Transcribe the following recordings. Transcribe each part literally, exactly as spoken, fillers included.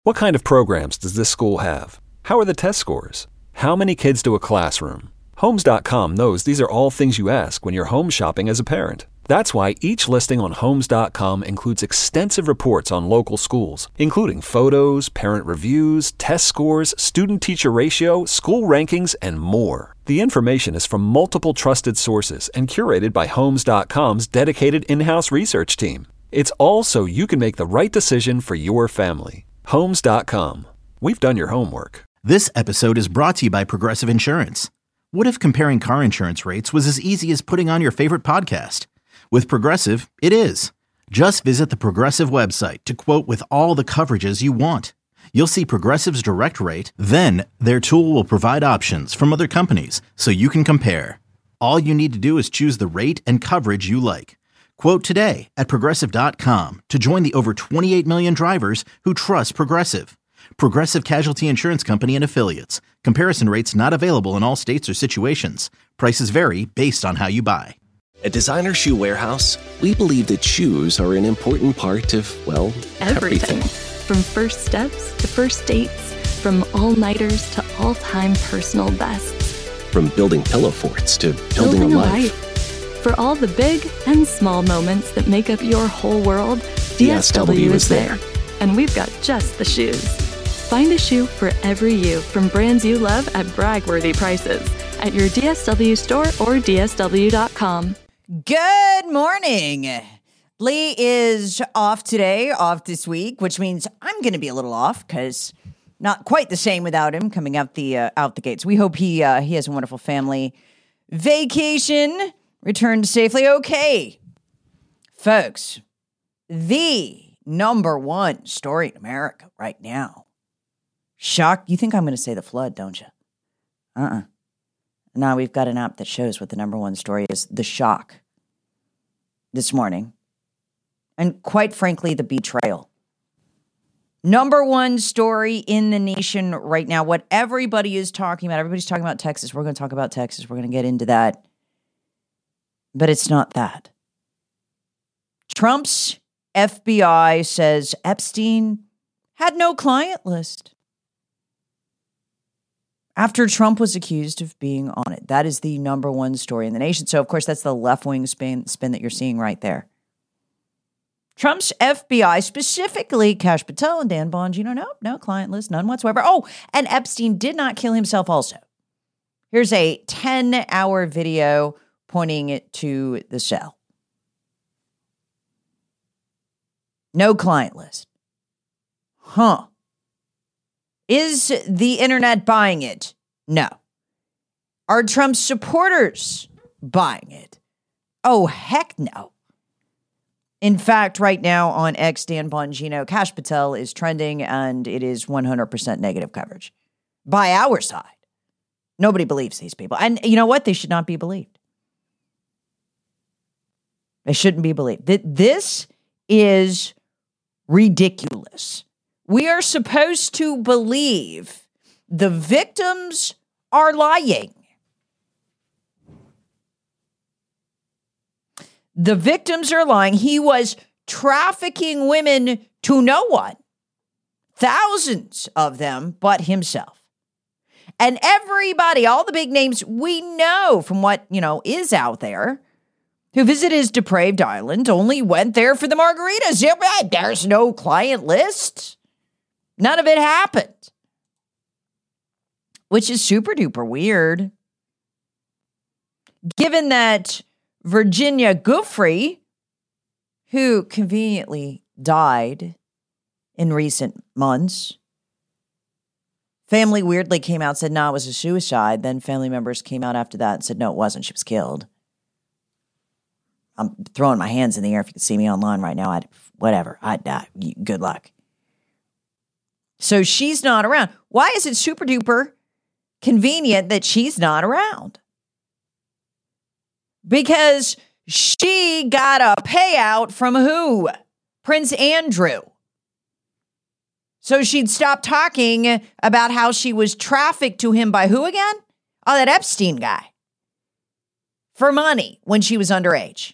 What kind of programs does this school have? How are the test scores? How many kids do a classroom? Homes dot com knows these are all things you ask when you're home shopping as a parent. That's why each listing on Homes dot com includes extensive reports on local schools, including photos, parent reviews, test scores, student-teacher ratio, school rankings, and more. The information is from multiple trusted sources and curated by Homes dot com's dedicated in-house research team. It's all so you can make the right decision for your family. Homes dot com. We've done your homework. This episode is brought to you by Progressive Insurance. What if comparing car insurance rates was as easy as putting on your favorite podcast? With Progressive, it is. Just visit the Progressive website to quote with all the coverages you want. You'll see Progressive's direct rate, then their tool will provide options from other companies so you can compare. All you need to do is choose the rate and coverage you like. Quote today at Progressive dot com to join the over twenty-eight million drivers who trust Progressive. Progressive Casualty Insurance Company and Affiliates. Comparison rates not available in all states or situations. Prices vary based on how you buy. At Designer Shoe Warehouse, we believe that shoes are an important part of, well, everything. everything. From first steps to first dates, from all-nighters to all-time personal bests. From building pillow forts to building, building a, a life. life. For all the big and small moments that make up your whole world, D S W, D S W is there. And we've got just the shoes. Find a shoe for every you from brands you love at brag-worthy prices at your D S W store or D S W dot com. Good morning. Lee is off today, off this week, which means I'm going to be a little off because not quite the same without him coming out the uh, out the gates. We hope he uh, he has a wonderful family vacation. Returned safely. Okay, folks, the number one story in America right now. Shock. You think I'm going to say the flood, don't you? Uh-uh. Now we've got an app that shows what the number one story is. The shock this morning. And quite frankly, the betrayal. Number one story in the nation right now. What everybody is talking about. Everybody's talking about Texas. We're going to talk about Texas. We're going to get into that. But it's not that. Trump's F B I says Epstein had no client list after Trump was accused of being on it. That is the number one story in the nation. So, of course, that's the left-wing spin, spin that you're seeing right there. Trump's F B I, specifically Kash Patel and Dan Bongino, no, no client list, none whatsoever. Oh, and Epstein did not kill himself also. Here's a ten-hour video pointing it to the cell. No client list. Huh. Is the internet buying it? No. Are Trump's supporters buying it? Oh, heck no. In fact, right now on X, Dan Bongino, Kash Patel is trending and it is one hundred percent negative coverage by our side. Nobody believes these people. And you know what? They should not be believed. They shouldn't be believed. This is ridiculous. We are supposed to believe the victims are lying. The victims are lying. He was trafficking women to no one. Thousands of them, but himself. And everybody, all the big names we know from what, you know, is out there, who visited his depraved island, only went there for the margaritas. There's no client list. None of it happened. Which is super duper weird. Given that Virginia Giuffre, who conveniently died in recent months, family weirdly came out and said, no, it was a suicide. Then family members came out after that and said, no, it wasn't. She was killed. I'm throwing my hands in the air. If you could see me online right now, I'd, whatever, I'd die. Good luck. So she's not around. Why is it super duper convenient that she's not around? Because she got a payout from who? Prince Andrew. So she'd stop talking about how she was trafficked to him by who again? Oh, that Epstein guy. For money when she was underage.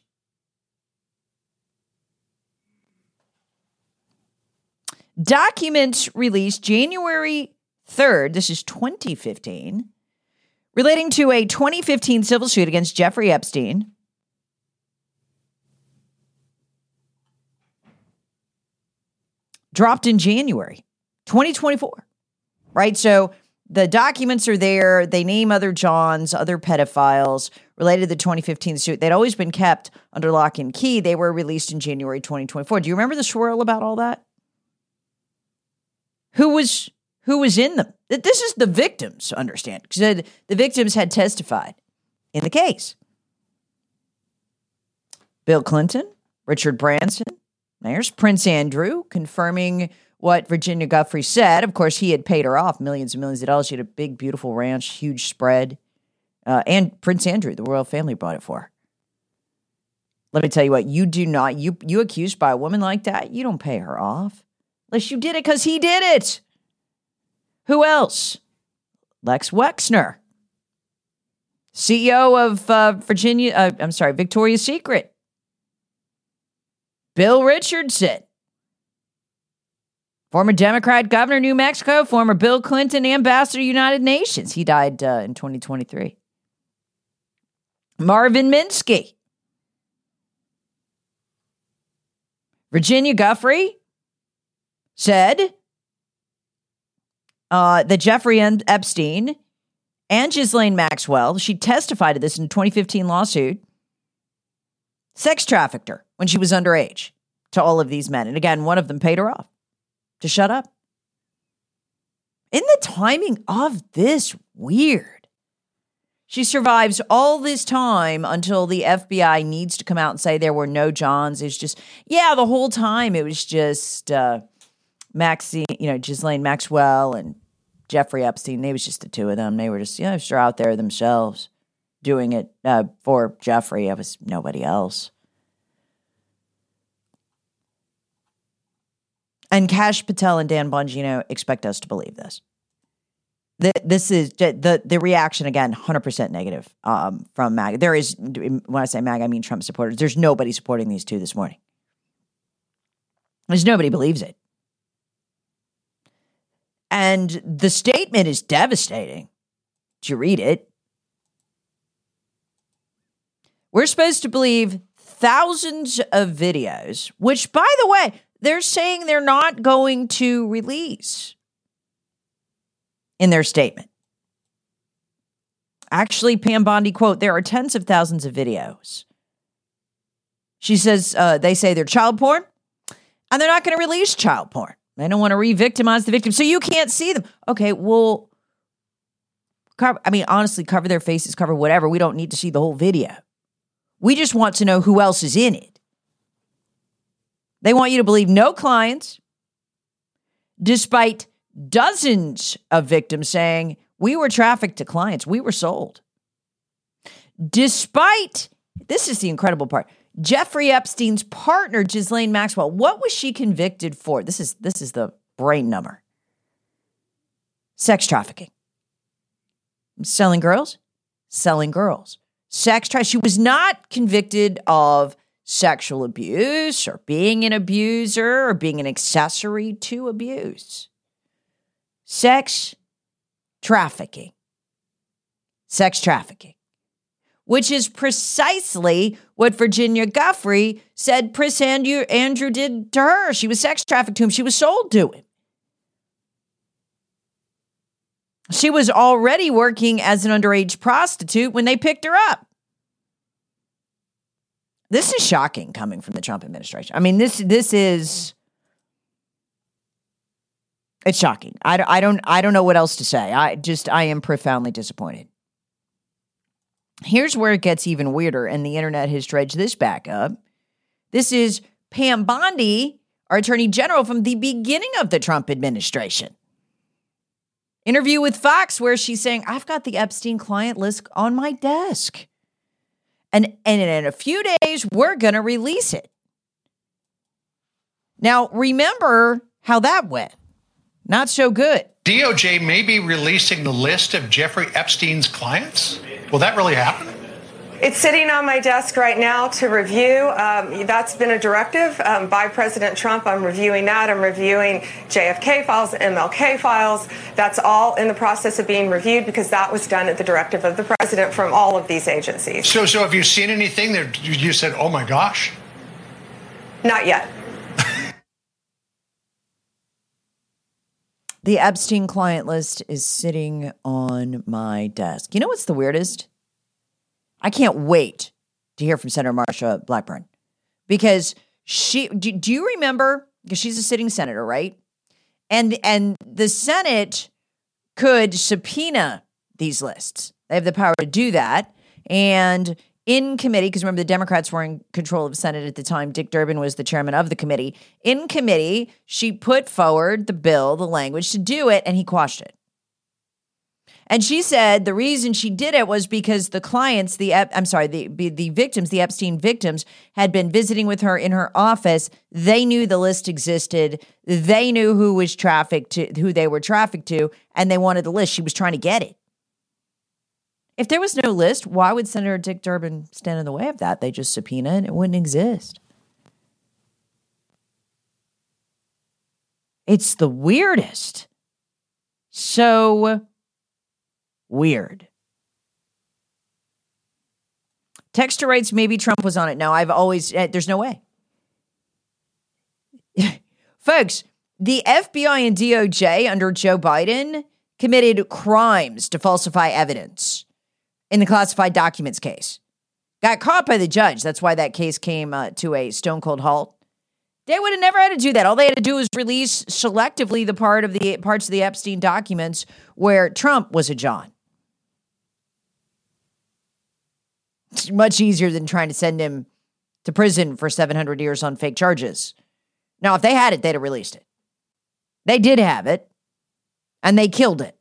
Documents released January third, this is twenty fifteen, relating to a twenty fifteen civil suit against Jeffrey Epstein. Dropped in January twenty twenty-four, right? So the documents are there. They name other Johns, other pedophiles related to the twenty fifteen suit. They'd always been kept under lock and key. They were released in January twenty twenty-four. Do you remember the swirl about all that? Who was who was in them? This is the victims, understand, because the victims had testified in the case. Bill Clinton, Richard Branson, there's Prince Andrew confirming what Virginia Giuffre said. Of course, he had paid her off millions and millions of dollars. She had a big, beautiful ranch, huge spread. Uh, and Prince Andrew, the royal family, bought it for her. Let me tell you what, you do not, you you accused by a woman like that, you don't pay her off. Unless you did it because he did it. Who else? Lex Wexner, C E O of uh, Virginia, uh, I'm sorry, Victoria's Secret. Bill Richardson, former Democrat governor of New Mexico, former Bill Clinton ambassador to the United Nations. He died uh, in twenty twenty-three. Marvin Minsky. Virginia Giuffre said uh, that Jeffrey Epstein and Ghislaine Maxwell, she testified to this in a twenty fifteen lawsuit, sex trafficked her when she was underage to all of these men. And again, one of them paid her off to shut up. Isn't the timing of this weird? She survives all this time until the F B I needs to come out and say there were no Johns. It's just, yeah, the whole time it was just uh, Maxine, you know, Ghislaine Maxwell and Jeffrey Epstein. It was just the two of them. They were just, you know, just out there themselves doing it uh, for Jeffrey. It was nobody else. And Kash Patel and Dan Bongino expect us to believe this. This is the the reaction, again, one hundred percent negative um, from MAGA. There is, when I say MAGA, I mean Trump supporters. There's nobody supporting these two this morning. There's nobody believes it. And the statement is devastating. Did you read it? We're supposed to believe thousands of videos, which, by the way, they're saying they're not going to release in their statement. Actually, Pam Bondi, quote, there are tens of thousands of videos. She says uh, they say they're child porn, and they're not going to release child porn. They don't want to re-victimize the victim, so you can't see them. Okay, well, cover, I mean, honestly, cover their faces, cover whatever. We don't need to see the whole video. We just want to know who else is in it. They want you to believe no clients, despite dozens of victims saying, we were trafficked to clients, we were sold. Despite, this is the incredible part, Jeffrey Epstein's partner, Ghislaine Maxwell, what was she convicted for? This is this is the brain number. Sex trafficking. Selling girls? Selling girls. Sex trafficking. She was not convicted of sexual abuse or being an abuser or being an accessory to abuse. Sex trafficking. Sex trafficking. Which is precisely what Virginia Giuffre said Prince Andrew, Andrew did to her. She was sex trafficked to him. She was sold to him. She was already working as an underage prostitute when they picked her up. This is shocking coming from the Trump administration. I mean, this this is, it's shocking. I, I don't I don't know what else to say. I just, I am profoundly disappointed. Here's where it gets even weirder, and the internet has dredged this back up. This is Pam Bondi, our attorney general from the beginning of the Trump administration. Interview with Fox where she's saying, I've got the Epstein client list on my desk. And, and in a few days, we're going to release it. Now, remember how that went. Not so good. D O J may be releasing the list of Jeffrey Epstein's clients? Will that really happen? It's sitting on my desk right now to review. Um, that's been a directive um, by President Trump. I'm reviewing that. I'm reviewing J F K files, M L K files. That's all in the process of being reviewed because that was done at the directive of the president from all of these agencies. So, so have you seen anything that you said, oh my gosh? Not yet. The Epstein client list is sitting on my desk. You know what's the weirdest? I can't wait to hear from Senator Marsha Blackburn because she, do, do you remember, because she's a sitting senator, right? And, and the Senate could subpoena these lists. They have the power to do that. And in committee, because remember the Democrats were in control of the Senate at the time, Dick Durbin was the chairman of the committee. In committee, she put forward the bill, the language to do it, and he quashed it. And she said the reason she did it was because the clients, the I'm sorry, the the victims, the Epstein victims, had been visiting with her in her office. They knew the list existed. They knew who was trafficked to, who they were trafficked to, and they wanted the list. She was trying to get it. If there was no list, why would Senator Dick Durbin stand in the way of that? They just subpoena and it wouldn't exist. It's the weirdest. So weird. Texter writes, maybe Trump was on it. No, I've always, uh, there's no way. Folks, the F B I and D O J under Joe Biden committed crimes to falsify evidence in the classified documents case. Got caught by the judge. That's why that case came uh, to a stone cold halt. They would have never had to do that. All they had to do was release selectively the part of the parts of the Epstein documents where Trump was a John. It's much easier than trying to send him to prison for seven hundred years on fake charges. Now, if they had it, they'd have released it. They did have it, and they killed it.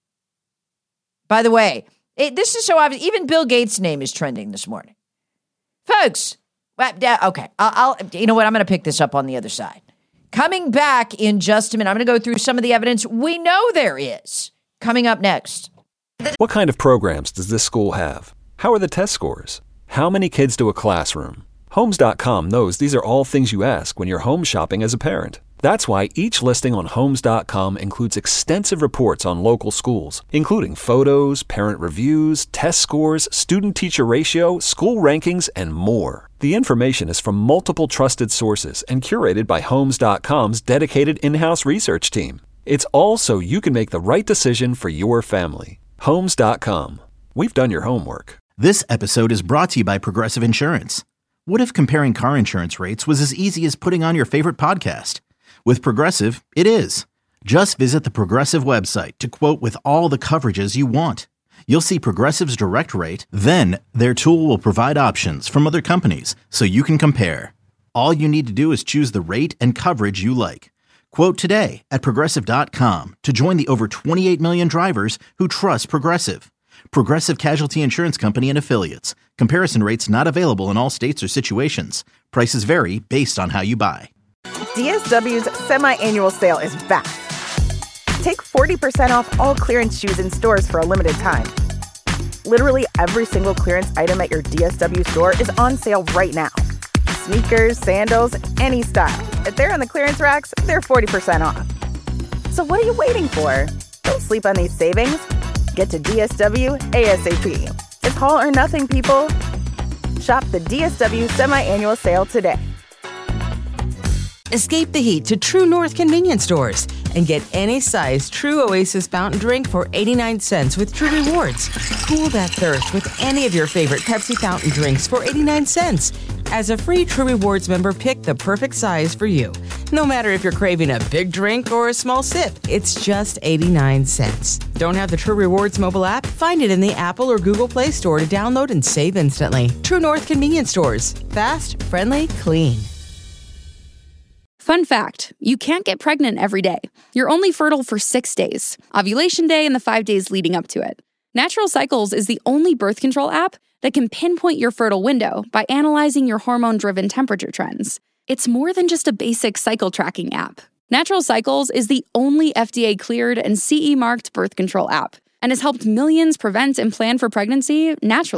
By the way, it, this is so obvious. Even Bill Gates' name is trending this morning. Folks, well, okay, I'll, I'll, you know what? I'm going to pick this up on the other side. Coming back in just a minute, I'm going to go through some of the evidence we know there is. Coming up next. What kind of programs does this school have? How are the test scores? How many kids do a classroom? Homes dot com knows these are all things you ask when you're home shopping as a parent. That's why each listing on Homes dot com includes extensive reports on local schools, including photos, parent reviews, test scores, student-teacher ratio, school rankings, and more. The information is from multiple trusted sources and curated by Homes dot com's dedicated in-house research team. It's all so you can make the right decision for your family. Homes dot com. We've done your homework. This episode is brought to you by Progressive Insurance. What if comparing car insurance rates was as easy as putting on your favorite podcast? With Progressive, it is. Just visit the Progressive website to quote with all the coverages you want. You'll see Progressive's direct rate, then their tool will provide options from other companies so you can compare. All you need to do is choose the rate and coverage you like. Quote today at Progressive dot com to join the over twenty-eight million drivers who trust Progressive. Progressive Casualty Insurance Company and Affiliates. Comparison rates not available in all states or situations. Prices vary based on how you buy. D S W's semi-annual sale is back. Take forty percent off all clearance shoes in stores for a limited time. Literally every single clearance item at your D S W store is on sale right now. Sneakers, sandals, any style. If they're on the clearance racks, they're forty percent off. So what are you waiting for? Don't sleep on these savings. Get to D S W ASAP. It's all or nothing, people. Shop the D S W semi-annual sale today. Escape the heat to True North convenience stores and get any size True Oasis fountain drink for eighty-nine cents with True Rewards. Cool that thirst with any of your favorite Pepsi fountain drinks for eighty-nine cents. As a free True Rewards member, pick the perfect size for you. No matter if you're craving a big drink or a small sip, it's just eighty-nine cents. Don't have the True Rewards mobile app? Find it in the Apple or Google Play Store to download and save instantly. True North convenience stores. Fast, friendly, clean. Fun fact, you can't get pregnant every day. You're only fertile for six days, ovulation day and the five days leading up to it. Natural Cycles is the only birth control app that can pinpoint your fertile window by analyzing your hormone-driven temperature trends. It's more than just a basic cycle tracking app. Natural Cycles is the only F D A-cleared and C E-marked birth control app and has helped millions prevent and plan for pregnancy naturally.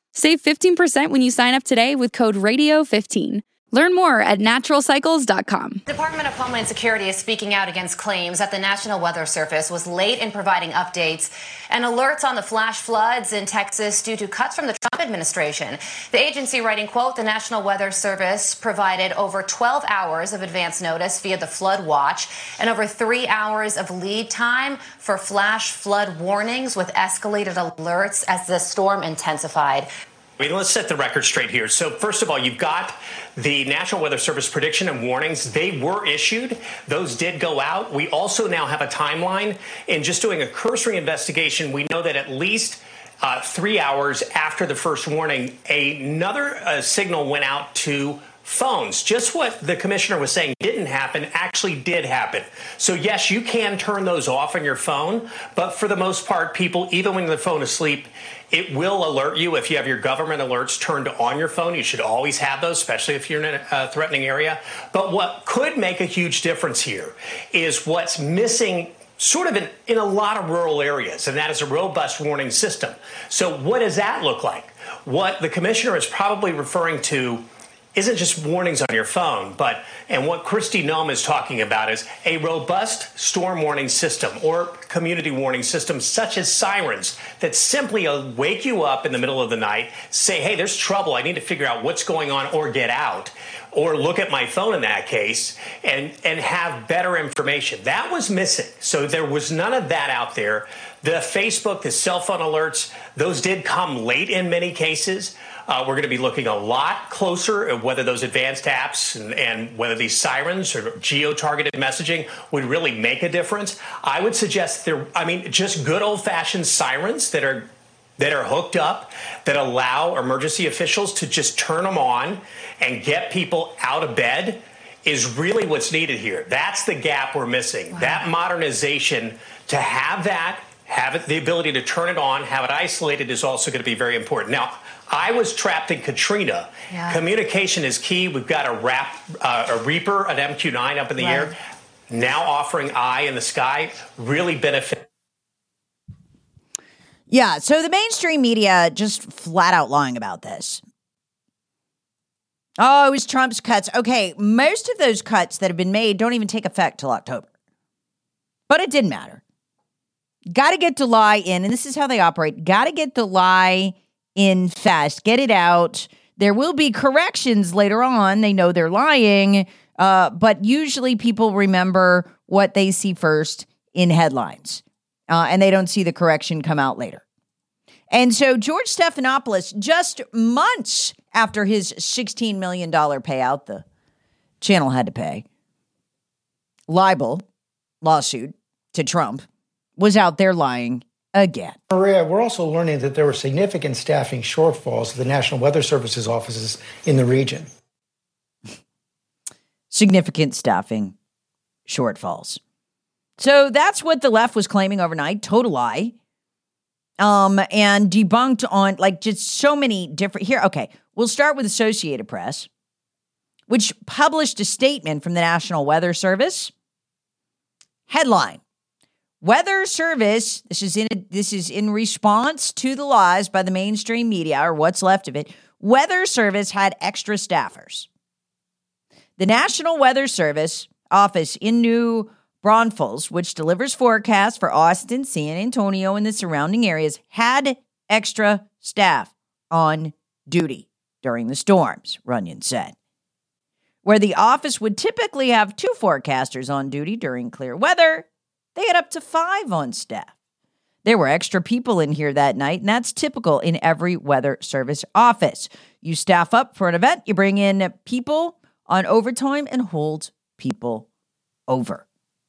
Save fifteen percent when you sign up today with code radio fifteen. Learn more at natural cycles dot com. Department of Homeland Security is speaking out against claims that the National Weather Service was late in providing updates and alerts on the flash floods in Texas due to cuts from the Trump administration. The agency writing, quote, the National Weather Service provided over twelve hours of advance notice via the flood watch and over three hours of lead time for flash flood warnings with escalated alerts as the storm intensified. I mean, let's set the record straight here. So first of all, you've got the National Weather Service prediction and warnings. They were issued. Those did go out. We also now have a timeline. In just doing a cursory investigation, we know that at least uh, three hours after the first warning, another uh, signal went out to phones. Just what the commissioner was saying didn't happen actually did happen. So yes, you can turn those off on your phone, but for the most part, people, even when the phone is asleep, it will alert you if you have your government alerts turned on your phone. You should always have those, especially if you're in a threatening area. But what could make a huge difference here is what's missing sort of in, in a lot of rural areas, and that is a robust warning system. So what does that look like? What the commissioner is probably referring to isn't just warnings on your phone, but, and what Kristi Noem is talking about is a robust storm warning system or community warning system, such as sirens, that simply wake you up in the middle of the night, say, hey, there's trouble, I need to figure out what's going on or get out, or look at my phone in that case, and, and have better information. That was missing. So there was none of that out there. The Facebook, the cell phone alerts, those did come late in many cases. Uh, we're going to be looking a lot closer at whether those advanced apps and, and whether these sirens or geo-targeted messaging would really make a difference. I would suggest there, I mean, just good old-fashioned sirens that are that are hooked up, that allow emergency officials to just turn them on and get people out of bed is really what's needed here. That's the gap we're missing. Wow. That modernization, to have that, have it, the ability to turn it on, have it isolated is also going to be very important. Now, I was trapped in Katrina. Yeah. Communication is key. We've got a, rap, uh, a Reaper, an M Q nine up in the right. air, now offering Eye in the sky, really benefit. Yeah, so the mainstream media just flat out lying about this. Oh, it was Trump's cuts. Okay, most of those cuts that have been made don't even take effect till October. But it didn't matter. Got to get the lie in, and this is how they operate. Got to get the lie in fast. Get it out. There will be corrections later on. They know they're lying, uh, but usually people remember what they see first in headlines. Uh, and they don't see the correction come out later. And so George Stephanopoulos, just months after his sixteen million dollars payout, the channel had to pay, libel lawsuit to Trump, was out there lying again. Maria, we're also learning that there were significant staffing shortfalls at the National Weather Service's offices in the region. Significant staffing shortfalls. So that's what the left was claiming overnight. Total lie. Um, and debunked on like just so many different here. Okay, we'll start with Associated Press, which published a statement from the National Weather Service. Headline: Weather Service. This is in this is in response to the lies by the mainstream media, or what's left of it. Weather Service had extra staffers. The National Weather Service office in New Braunfels, which delivers forecasts for Austin, San Antonio, and the surrounding areas, had extra staff on duty during the storms, Runyon said. Where the office would typically have two forecasters on duty during clear weather, they had up to five on staff. There were extra people in here that night, and that's typical in every weather service office. You staff up for an event, you bring in people on overtime and hold people over.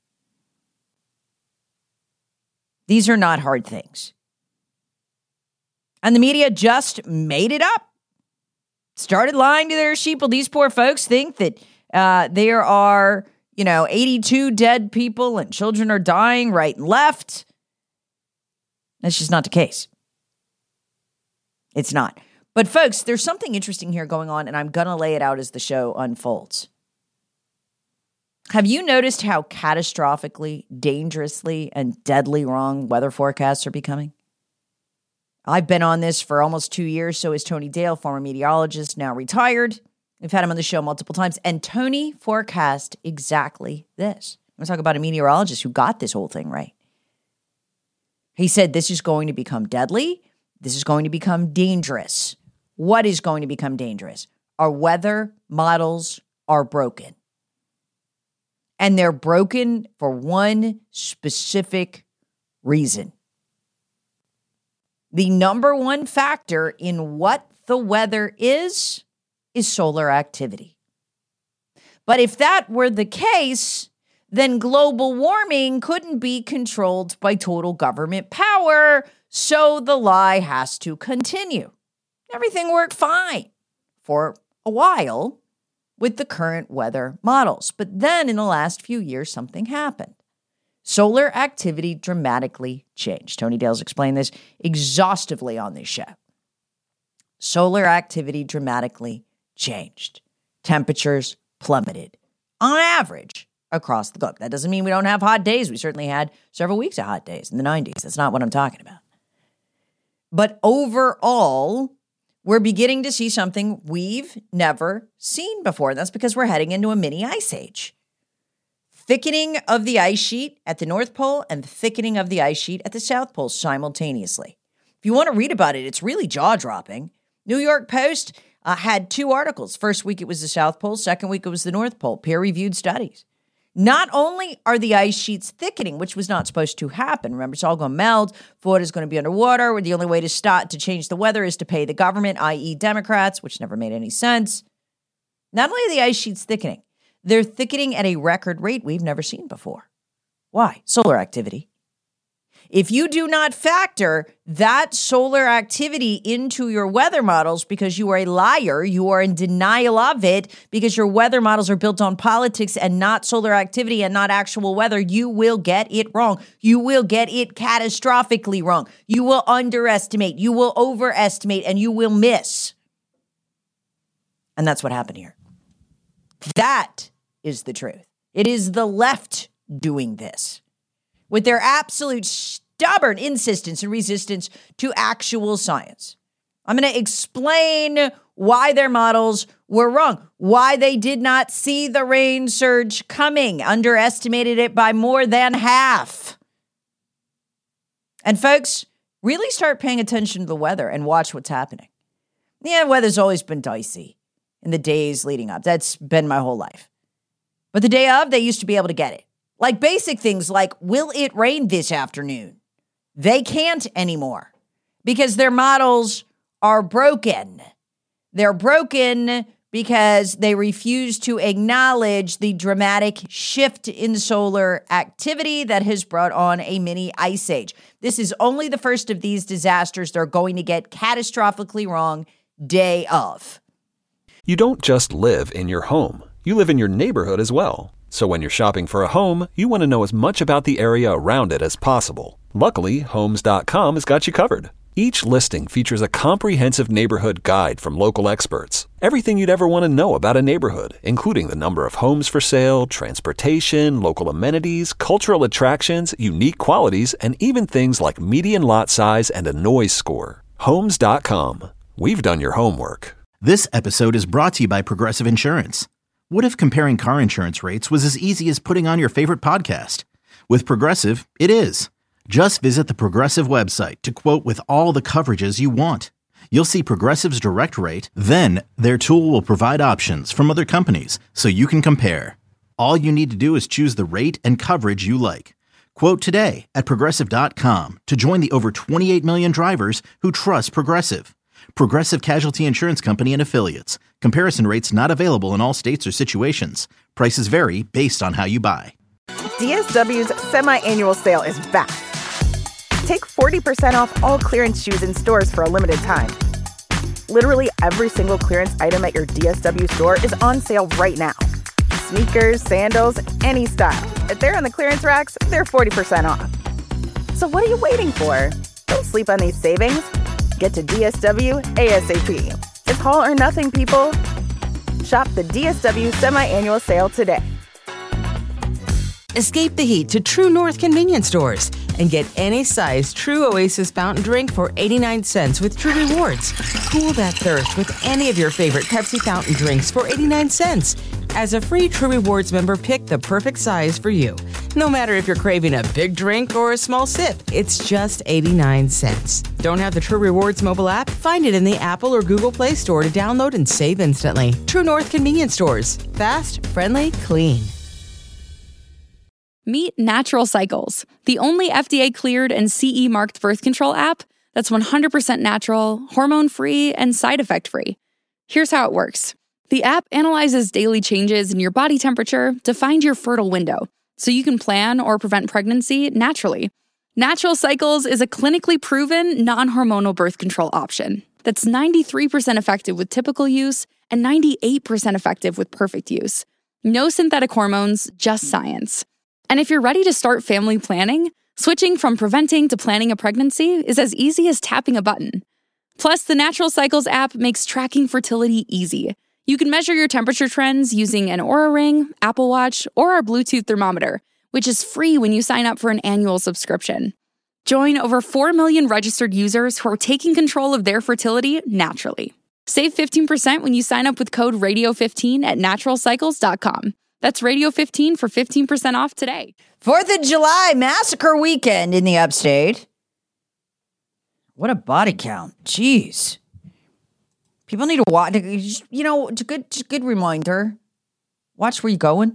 These are not hard things. And the media just made it up. Started lying to their sheeple. These poor folks think that uh, there are, you know, eighty-two dead people and children are dying right and left. That's just not the case. It's not. But folks, there's something interesting here going on, and I'm going to lay it out as the show unfolds. Have you noticed how catastrophically, dangerously, and deadly wrong weather forecasts are becoming? I've been on this for almost two years. So is Tony Dale, former meteorologist, now retired. We've had him on the show multiple times. And Tony forecast exactly this. I'm going to talk about a meteorologist who got this whole thing right. He said this is going to become deadly. This is going to become dangerous. What is going to become dangerous? Our weather models are broken. And they're broken for one specific reason. The number one factor in what the weather is, is solar activity. But if that were the case, then global warming couldn't be controlled by total government power, so the lie has to continue. Everything worked fine for a while with the current weather models. But then in the last few years, something happened. Solar activity dramatically changed. Tony Dale's explained this exhaustively on this show. Solar activity dramatically changed. Temperatures plummeted on average across the globe. That doesn't mean we don't have hot days. We certainly had several weeks of hot days in the nineties. That's not what I'm talking about. But overall, we're beginning to see something we've never seen before. That's because we're heading into a mini ice age. Thickening of the ice sheet at the North Pole and thickening of the ice sheet at the South Pole simultaneously. If you want to read about it, it's really jaw-dropping. New York Post uh, had two articles. First week it was the South Pole. Second week it was the North Pole. Peer-reviewed studies. Not only are the ice sheets thickening, which was not supposed to happen. Remember, it's all going to melt. Florida's going to be underwater. Where the only way to stop to change the weather is to pay the government, that is Democrats, which never made any sense. Not only are the ice sheets thickening, they're thickening at a record rate we've never seen before. Why? Solar activity. If you do not factor that solar activity into your weather models because you are a liar, you are in denial of it because your weather models are built on politics and not solar activity and not actual weather, you will get it wrong. You will get it catastrophically wrong. You will underestimate, you will overestimate, and you will miss. And that's what happened here. That is the truth. It is the left doing this with their absolute stubborn insistence and resistance to actual science. I'm going to explain why their models were wrong, why they did not see the rain surge coming, underestimated it by more than half. And folks, really start paying attention to the weather and watch what's happening. Yeah, weather's always been dicey in the days leading up. That's been my whole life. But the day of, they used to be able to get it. Like basic things like, will it rain this afternoon? They can't anymore because their models are broken. They're broken because they refuse to acknowledge the dramatic shift in solar activity that has brought on a mini ice age. This is only the first of these disasters they're going to get catastrophically wrong day of. You don't just live in your home. You live in your neighborhood as well. So when you're shopping for a home, you want to know as much about the area around it as possible. Luckily, Homes dot com has got you covered. Each listing features a comprehensive neighborhood guide from local experts. Everything you'd ever want to know about a neighborhood, including the number of homes for sale, transportation, local amenities, cultural attractions, unique qualities, and even things like median lot size and a noise score. Homes dot com. We've done your homework. This episode is brought to you by Progressive Insurance. What if comparing car insurance rates was as easy as putting on your favorite podcast? With Progressive, it is. Just visit the Progressive website to quote with all the coverages you want. You'll see Progressive's direct rate, then their tool will provide options from other companies so you can compare. All you need to do is choose the rate and coverage you like. Quote today at Progressive dot com to join the over twenty-eight million drivers who trust Progressive. Progressive Casualty Insurance Company and Affiliates. Comparison rates not available in all states or situations. Prices vary based on how you buy. D S W's semi-annual sale is back. Take forty percent off all clearance shoes in stores for a limited time. Literally every single clearance item at your D S W store is on sale right now. Sneakers, sandals, any style. If they're on the clearance racks, they're forty percent off. So what are you waiting for? Don't sleep on these savings. Get to D S W ASAP. It's all or nothing, people. Shop the D S W semi-annual sale today. Escape the heat to True North convenience stores and get any size True Oasis fountain drink for eighty-nine cents with True Rewards. Cool that thirst with any of your favorite Pepsi fountain drinks for eighty-nine cents. As a free True Rewards member, pick the perfect size for you. No matter if you're craving a big drink or a small sip, it's just eighty-nine cents. Don't have the True Rewards mobile app? Find it in the Apple or Google Play Store to download and save instantly. True North convenience stores. Fast, friendly, clean. Meet Natural Cycles, the only F D A-cleared and C E-marked birth control app that's one hundred percent natural, hormone-free, and side effect-free. Here's how it works. The app analyzes daily changes in your body temperature to find your fertile window, so you can plan or prevent pregnancy naturally. Natural Cycles is a clinically proven, non-hormonal birth control option that's ninety-three percent effective with typical use and ninety-eight percent effective with perfect use. No synthetic hormones, just science. And if you're ready to start family planning, switching from preventing to planning a pregnancy is as easy as tapping a button. Plus, the Natural Cycles app makes tracking fertility easy. You can measure your temperature trends using an Oura Ring, Apple Watch, or our Bluetooth thermometer, which is free when you sign up for an annual subscription. Join over four million registered users who are taking control of their fertility naturally. Save fifteen percent when you sign up with code radio fifteen at natural cycles dot com. That's radio fifteen for fifteen percent off today. Fourth of July massacre weekend in the upstate. What a body count. Jeez. People need to watch. You know, it's a good, it's a good reminder. Watch where you're going.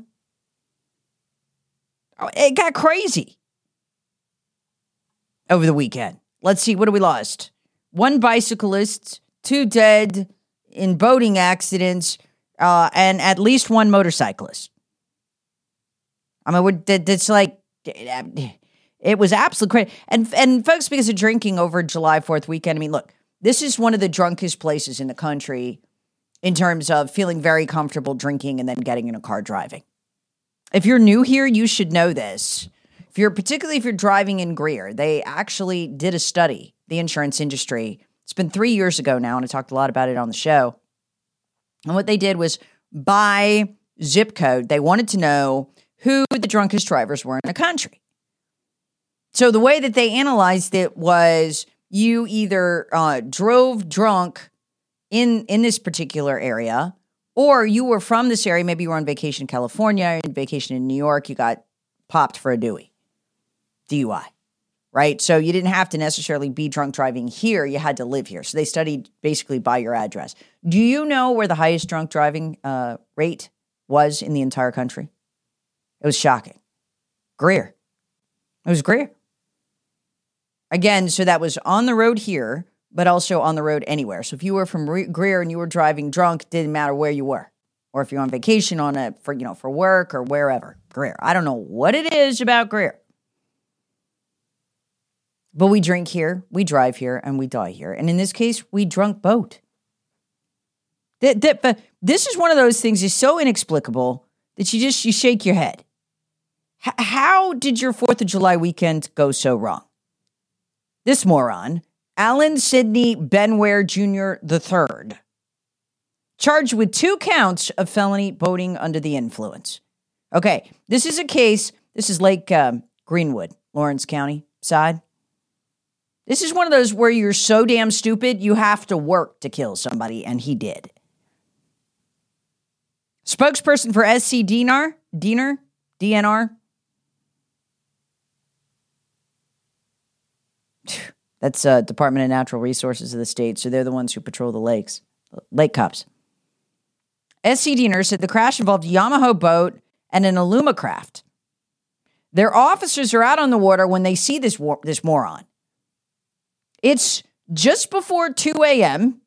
Oh, it got crazy over the weekend. Let's see. What do we lost? One bicyclist, two dead in boating accidents, uh, and at least one motorcyclist. I mean, it's like, it was absolutely crazy. And, and folks, because of drinking over July fourth weekend, I mean, look, this is one of the drunkest places in the country in terms of feeling very comfortable drinking and then getting in a car driving. If you're new here, you should know this. If you're, particularly if you're driving in Greer, they actually did a study, the insurance industry. It's been three years ago now, and I talked a lot about it on the show. And what they did was by zip code, they wanted to know who the drunkest drivers were in the country. So the way that they analyzed it was you either uh, drove drunk in, in this particular area, or you were from this area. Maybe you were on vacation in California, on vacation in New York, you got popped for a Dewey, D U I, right? So you didn't have to necessarily be drunk driving here. You had to live here. So they studied basically by your address. Do you know where the highest drunk driving uh, rate was in the entire country? It was shocking. Greer. It was Greer. Again, so that was on the road here, but also on the road anywhere. So if you were from Re- Greer and you were driving drunk, didn't matter where you were. Or if you're on vacation on a for you know for work or wherever. Greer. I don't know what it is about Greer. But we drink here, we drive here, and we die here. And in this case, we drunk boat. That, that, this is one of those things that's so inexplicable that you just you shake your head. H- how did your fourth of July weekend go so wrong? This moron, Alan Sidney Benware Junior the third, charged with two counts of felony boating under the influence. Okay, this is a case, this is Lake um, Greenwood, Lawrence County side. This is one of those where you're so damn stupid, you have to work to kill somebody, and he did. Spokesperson for S C D N R, D N R, D N R. That's uh, Department of Natural Resources of the state, so they're the ones who patrol the lakes. Lake cops. S C D N R said the crash involved a Yamaha boat and an Alumacraft. Their officers are out on the water when they see this war- this moron. It's just before two a.m.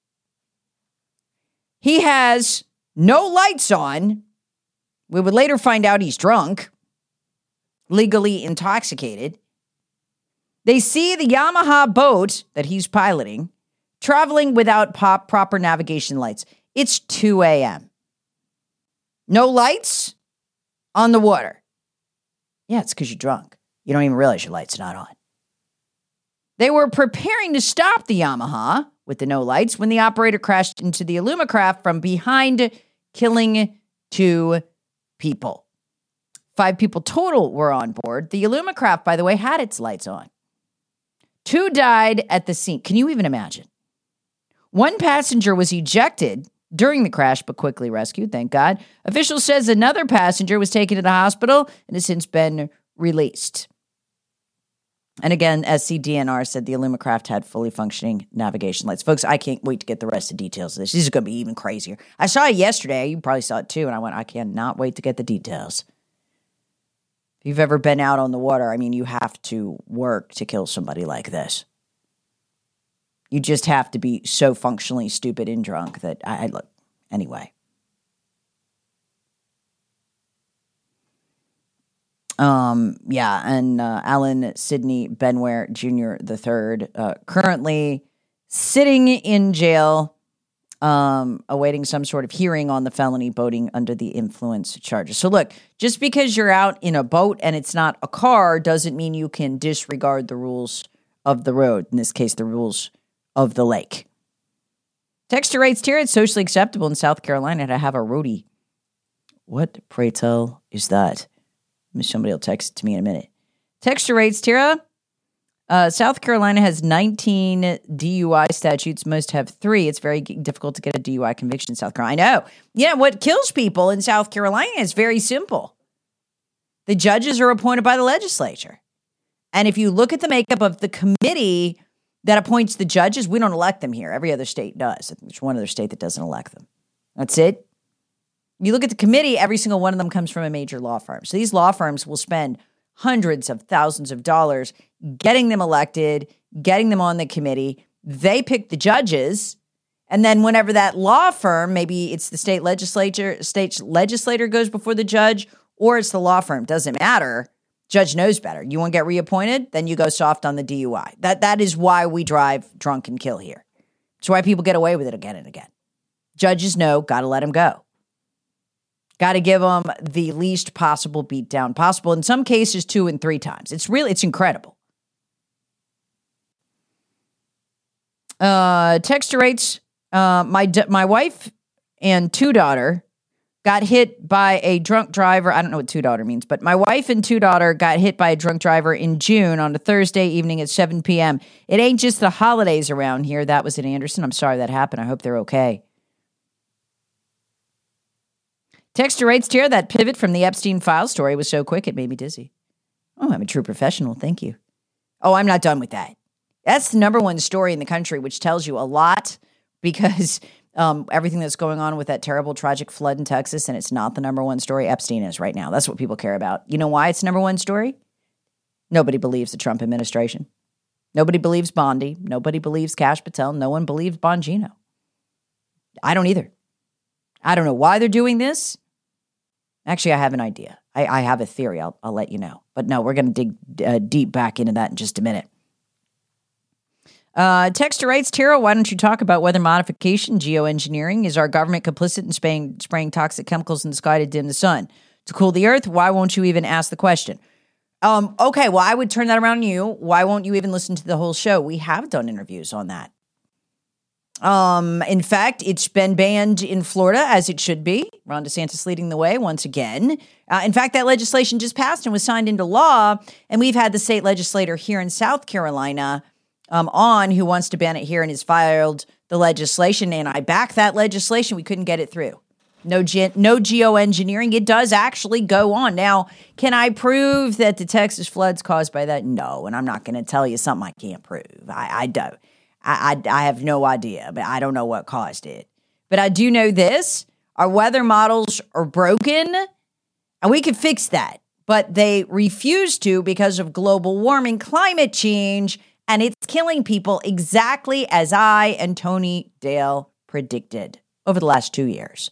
He has no lights on. We would later find out he's drunk, legally intoxicated. They see the Yamaha boat that he's piloting traveling without pop proper navigation lights. It's two a.m. No lights on the water. Yeah, it's because you're drunk. You don't even realize your light's not on. They were preparing to stop the Yamaha with the no lights when the operator crashed into the Alumacraft from behind, killing two people. Five people total were on board. The Alumacraft, by the way, had its lights on. Two died at the scene. Can you even imagine? One passenger was ejected during the crash, but quickly rescued, thank God. Officials says another passenger was taken to the hospital and has since been released. And again, S C D N R said the Alumacraft had fully functioning navigation lights. Folks, I can't wait to get the rest of the details of this. This is going to be even crazier. I saw it yesterday. You probably saw it too. And I went, I cannot wait to get the details. If you've ever been out on the water, I mean, you have to work to kill somebody like this. You just have to be so functionally stupid and drunk that I, I look. Anyway. Um, yeah, and uh, Alan Sidney Benware Junior the third, uh, currently sitting in jail, um, awaiting some sort of hearing on the felony boating under the influence charges. So look, just because you're out in a boat and it's not a car doesn't mean you can disregard the rules of the road. In this case, the rules of the lake. Texter writes, here, it's socially acceptable in South Carolina to have a roadie. What, pray tell, is that? Somebody will text it to me in a minute. Texture rates, Tira. Uh, South Carolina has nineteen D U I statutes. Most have three. It's very difficult to get a D U I conviction in South Carolina. I know. Yeah, what kills people in South Carolina is very simple. The judges are appointed by the legislature. And if you look at the makeup of the committee that appoints the judges, we don't elect them here. Every other state does. There's one other state that doesn't elect them. That's it. You look at the committee, every single one of them comes from a major law firm. So these law firms will spend hundreds of thousands of dollars getting them elected, getting them on the committee. They pick the judges. And then whenever that law firm, maybe it's the state legislature, state legislator goes before the judge, or it's the law firm, doesn't matter. Judge knows better. You want to get reappointed? Then you go soft on the D U I. That That is why we drive drunk and kill here. It's why people get away with it again and again. Judges know, got to let them go. Got to give them the least possible beatdown possible. In some cases, two and three times. It's really, it's incredible. Uh, texture rates. Uh, my my wife and two daughter got hit by a drunk driver. I don't know what two daughter means, but my wife and two daughter got hit by a drunk driver in June on a Thursday evening at seven p.m. It ain't just the holidays around here. That was in Anderson. I'm sorry that happened. I hope they're okay. Texture rates here, that pivot from the Epstein file story was so quick it made me dizzy. Oh, I'm a true professional. Thank you. Oh, I'm not done with that. That's the number one story in the country, which tells you a lot because um, everything that's going on with that terrible, tragic flood in Texas, and it's not the number one story. Epstein is right now. That's what people care about. You know why it's the number one story? Nobody believes the Trump administration. Nobody believes Bondi. Nobody believes Kash Patel. No one believes Bongino. I don't either. I don't know why they're doing this. Actually, I have an idea. I, I have a theory. I'll, I'll let you know. But no, we're going to dig uh, deep back into that in just a minute. Uh, Texter writes, Tara, why don't you talk about weather modification, geoengineering? Is our government complicit in spraying, spraying toxic chemicals in the sky to dim the sun? To cool the earth? Why won't you even ask the question? Um, okay, well, I would turn that around on you. Why won't you even listen to the whole show? We have done interviews on that. Um, in fact, it's been banned in Florida, as it should be. Ron DeSantis leading the way once again. Uh, in fact, that legislation just passed and was signed into law, and we've had the state legislator here in South Carolina um, on who wants to ban it here and has filed the legislation, and I back that legislation. We couldn't get it through. No, ge- no geoengineering. It does actually go on. Now, can I prove that the Texas floods caused by that? No, and I'm not going to tell you something I can't prove. I, I don't. I, I, I have no idea, but I don't know what caused it. But I do know this. Our weather models are broken, and we can fix that. But they refuse to because of global warming, climate change, and it's killing people exactly as I and Tony Dale predicted over the last two years.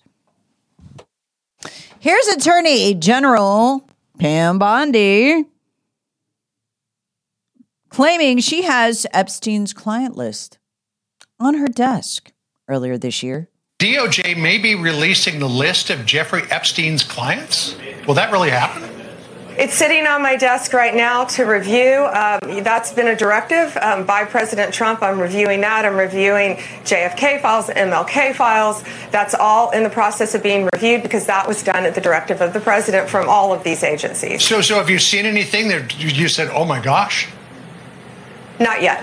Here's Attorney General Pam Bondi claiming she has Epstein's client list on her desk earlier this year. D O J may be releasing the list of Jeffrey Epstein's clients? Will that really happen? It's sitting on my desk right now to review. Um, that's been a directive um, by President Trump. I'm reviewing that. I'm reviewing J F K files, M L K files. That's all in the process of being reviewed because that was done at the directive of the president from all of these agencies. So, so have you seen anything that you said, oh my gosh? Not yet.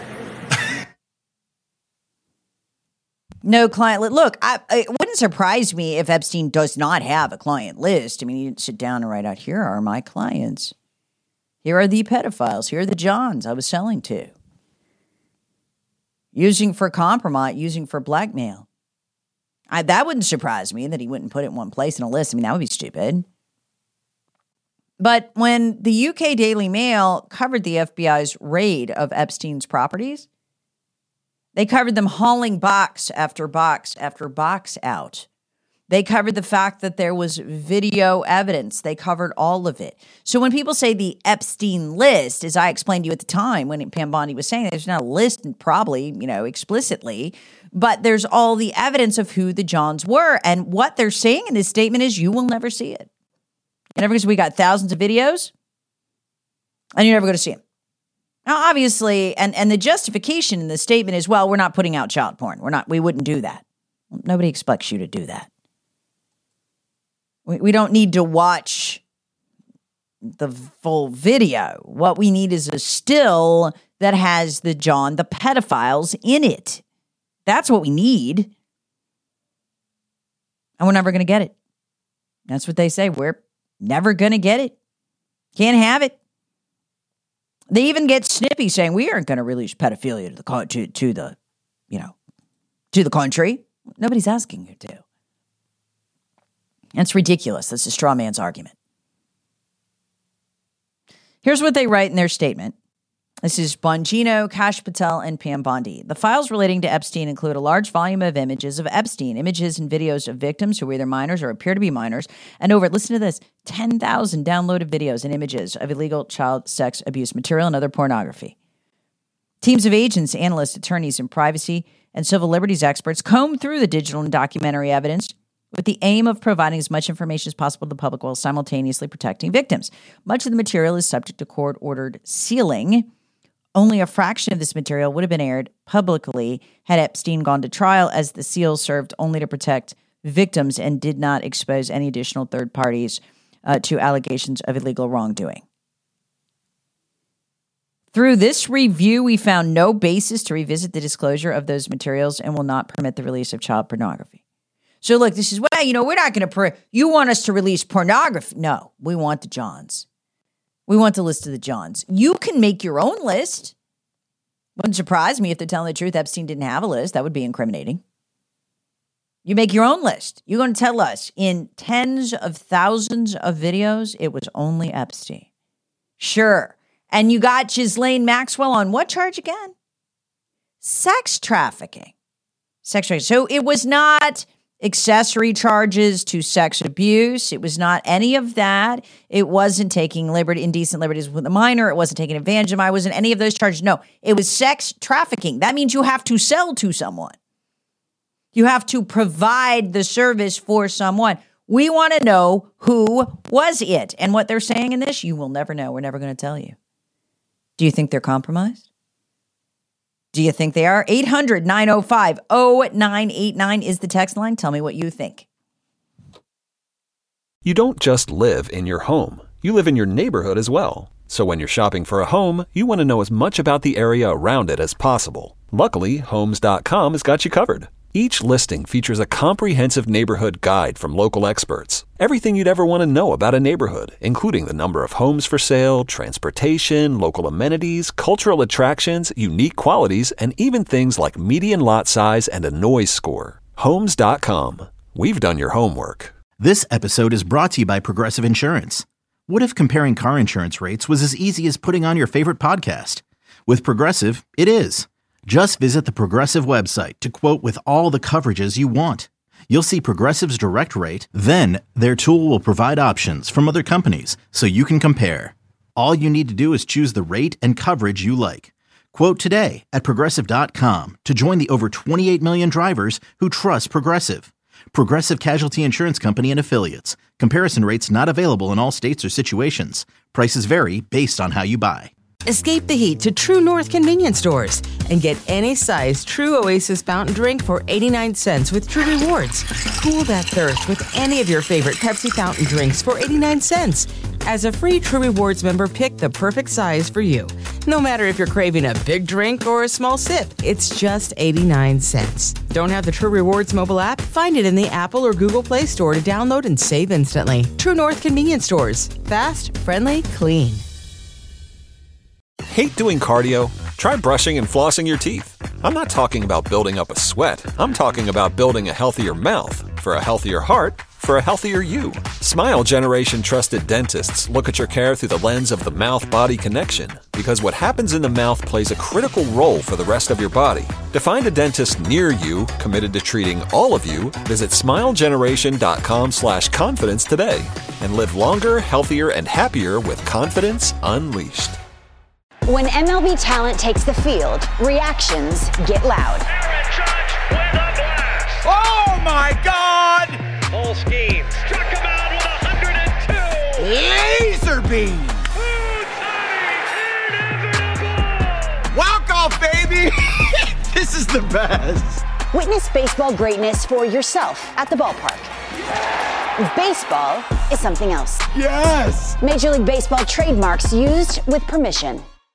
No client list. Look, I, it wouldn't surprise me if Epstein does not have a client list. I mean, he didn't sit down and write out, here are my clients. Here are the pedophiles. Here are the Johns I was selling to. Using for compromise, using for blackmail. I, that wouldn't surprise me that he wouldn't put it in one place in a list. I mean, that would be stupid. But when the U K Daily Mail covered the F B I's raid of Epstein's properties, they covered them hauling box after box after box out. They covered the fact that there was video evidence. They covered all of it. So when people say the Epstein list, as I explained to you at the time when Pam Bondi was saying, there's not a list probably, you know, explicitly, but there's all the evidence of who the Johns were. And what they're saying in this statement is you will never see it. And never because we got thousands of videos and you're never going to see them. Now, obviously, and, and the justification in the statement is, well, we're not putting out child porn. We're not, we wouldn't do that. Nobody expects you to do that. We, we don't need to watch the full video. What we need is a still that has the John, the pedophiles in it. That's what we need. And we're never going to get it. That's what they say. We're never going to get it. Can't have it. They even get snippy saying we aren't going to release pedophilia to the to, to the, you know, to the country. Nobody's asking you to. That's ridiculous. That's a straw man's argument. Here's what they write in their statement. This is Bongino, Kash Patel, and Pam Bondi. The files relating to Epstein include a large volume of images of Epstein, images and videos of victims who were either minors or appear to be minors, and over, listen to this, ten thousand downloaded videos and images of illegal child sex abuse material and other pornography. Teams of agents, analysts, attorneys, and privacy and civil liberties experts combed through the digital and documentary evidence with the aim of providing as much information as possible to the public while simultaneously protecting victims. Much of the material is subject to court-ordered sealing. Only a fraction of this material would have been aired publicly had Epstein gone to trial, as the seal served only to protect victims and did not expose any additional third parties uh, to allegations of illegal wrongdoing. Through this review, we found no basis to revisit the disclosure of those materials and will not permit the release of child pornography. So look, this is, well, you know, we're not going to, per- you want us to release pornography. No, we want the Johns. We want the list of the Johns. You can make your own list. Wouldn't surprise me if they're telling the truth. Epstein didn't have a list. That would be incriminating. You make your own list. You're going to tell us in tens of thousands of videos, it was only Epstein. Sure. And you got Ghislaine Maxwell on what charge again? Sex trafficking. Sex trafficking. So it was not accessory charges to sex abuse. It was not any of that. It wasn't taking liberty, indecent liberties with a minor. It wasn't taking advantage of my. It wasn't any of those charges. No, it was sex trafficking. That means you have to sell to someone. You have to provide the service for someone. We want to know who was it. And what they're saying in this, you will never know. We're never going to tell you. Do you think they're compromised? Do you think they are? eight hundred, nine oh five, oh nine eight nine is the text line. Tell me what you think. You don't just live in your home. You live in your neighborhood as well. So when you're shopping for a home, you want to know as much about the area around it as possible. Luckily, Homes dot com has got you covered. Each listing features a comprehensive neighborhood guide from local experts. Everything you'd ever want to know about a neighborhood, including the number of homes for sale, transportation, local amenities, cultural attractions, unique qualities, and even things like median lot size and a noise score. Homes dot com. We've done your homework. This episode is brought to you by Progressive Insurance. What if comparing car insurance rates was as easy as putting on your favorite podcast? With Progressive, it is. Just visit the Progressive website to quote with all the coverages you want. You'll see Progressive's direct rate, then their tool will provide options from other companies so you can compare. All you need to do is choose the rate and coverage you like. Quote today at Progressive dot com to join the over twenty-eight million drivers who trust Progressive. Progressive Casualty Insurance Company and Affiliates. Comparison rates not available in all states or situations. Prices vary based on how you buy. Escape the heat to True North convenience stores and get any size True Oasis fountain drink for eighty-nine cents with True Rewards. Cool that thirst with any of your favorite Pepsi fountain drinks for eighty-nine cents. As a free True Rewards member, pick the perfect size for you. No matter if you're craving a big drink or a small sip, it's just eighty-nine cents. Don't have the True Rewards mobile app? Find it in the Apple or Google Play Store to download and save instantly. True North convenience stores. Fast, friendly, clean. Hate doing cardio? Try brushing and flossing your teeth. I'm not talking about building up a sweat. I'm talking about building a healthier mouth for a healthier heart for a healthier you. Smile Generation trusted dentists look at your care through the lens of the mouth-body connection, because what happens in the mouth plays a critical role for the rest of your body. To find a dentist near you committed to treating all of you, visit smilegeneration.com slash confidence today and live longer, healthier, and happier with confidence unleashed. When M L B talent takes the field, reactions get loud. Aaron Judge with a blast. Oh my God! Full scheme. Struck him out with one hundred two. Laser beam. Inevitable. Walk off, baby. This is the best. Witness baseball greatness for yourself at the ballpark. Baseball is something else. Yes. Major League Baseball trademarks used with permission.